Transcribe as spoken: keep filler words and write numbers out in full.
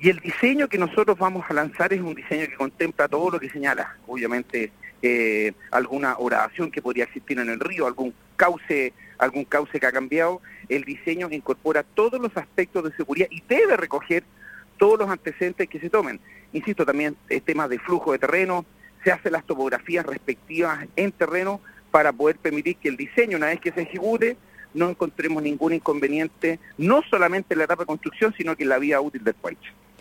Y el diseño que nosotros vamos a lanzar es un diseño que contempla todo lo que señala, obviamente eh, alguna oración que podría existir en el río, algún cauce, algún cauce que ha cambiado. El diseño incorpora todos los aspectos de seguridad y debe recoger todos los antecedentes que se tomen. Insisto, también el tema de flujo de terreno, se hacen las topografías respectivas en terreno para poder permitir que el diseño, una vez que se ejecute, no encontremos ningún inconveniente, no solamente en la etapa de construcción, sino que en la vida útil del puente.